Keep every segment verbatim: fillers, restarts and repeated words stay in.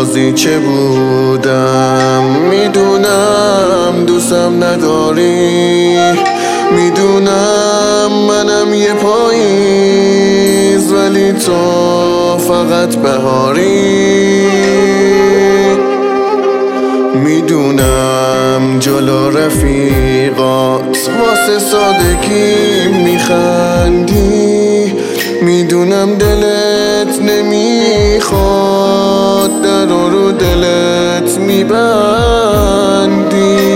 بازیچه بودم. میدونم دوستم نداری، میدونم منم یه پاییز، ولی تو فقط بهاری. میدونم جلو رفیقات واسه سادگی میخندی، میدونم دلت نمیخواد در رو دلت میبندی.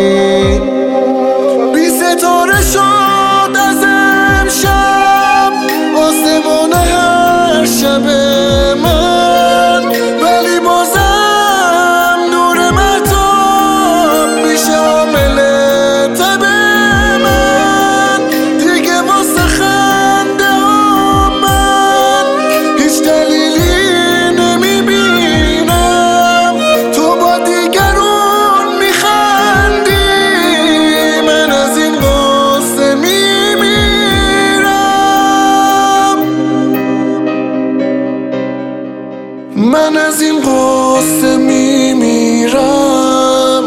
بی ستاره شد از امشب آسمان هر شب من، ولی بازم دور مهتاب میشه عامل تب من. دیگه واسه خنده ها من هیچ دلیلی نمیبینم، تو با دیگرون میخندی، من از این قصه میمیرم، من از این قصه میمیرم.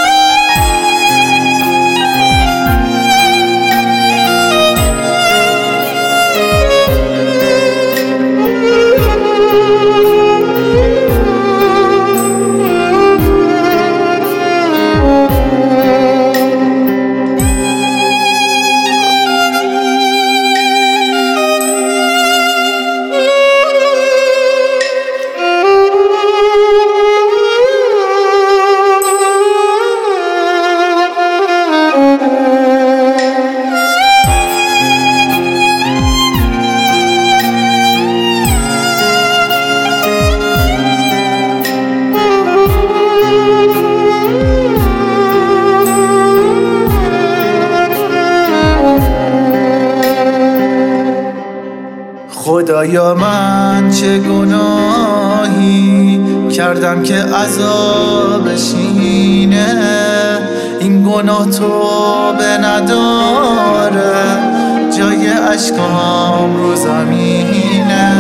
خدایا من چه گناهی کردم که عذابش اینه، این گناه تو به نداره جای اشکام رو زمینه.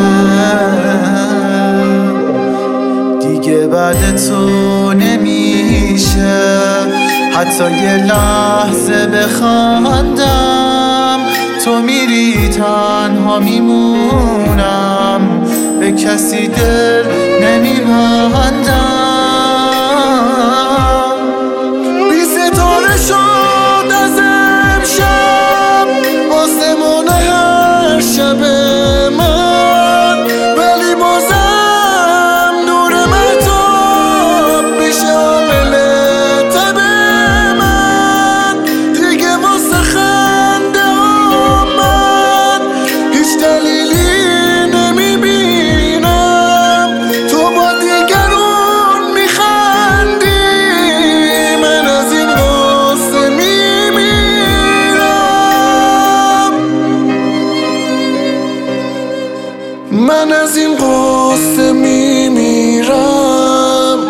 دیگه بعد تو نمیشه حتی یه لحظه بخندم، تو میری تنها میمونم، به کسی دل نمیبندم. بی ستاره شد از امشب آسمان هر شب من، ولی بازم دور مهتاب میشه عامل تب من. دیگه واسه خنده ها من هیچ دلیلی نمیبینم، تو با دیگرون میخندی، من از این قصه میمیرم، من از این قصه میمیرم.